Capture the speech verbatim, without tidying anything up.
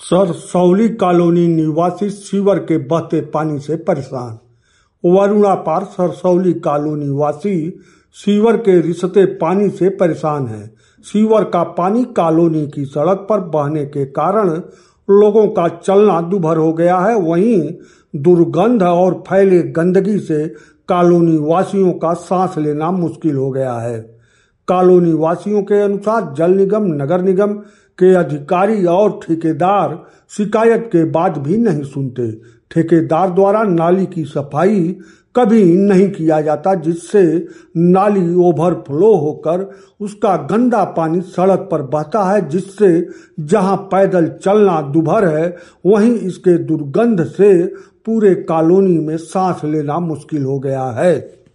सरसौली colony निवासी sewer के बहते पानी से परेशान। वरुणा पार सरसौली कॉलोनी वासी सीवर के रिसते पानी से परेशान हैं। सीवर का पानी कॉलोनी की सड़क पर बहने के कारण लोगों का चलना दुभर हो गया है। वहीं दुर्गंध और फैले गंदगी से कॉलोनी वासियों का सांस लेना मुश्किल हो गया है। कॉलोनी वासियों के अनुसार जल निगम, नगर निगम के अधिकारी और ठेकेदार शिकायत के बाद भी नहीं सुनते। ठेकेदार द्वारा नाली की सफाई कभी नहीं किया जाता, जिससे नाली ओवरफ्लो होकर उसका गंदा पानी सड़क पर बहता है, जिससे जहां पैदल चलना दुभर है, वहीं इसके दुर्गंध से पूरे कॉलोनी में सांस लेना मुश्किल हो गया है।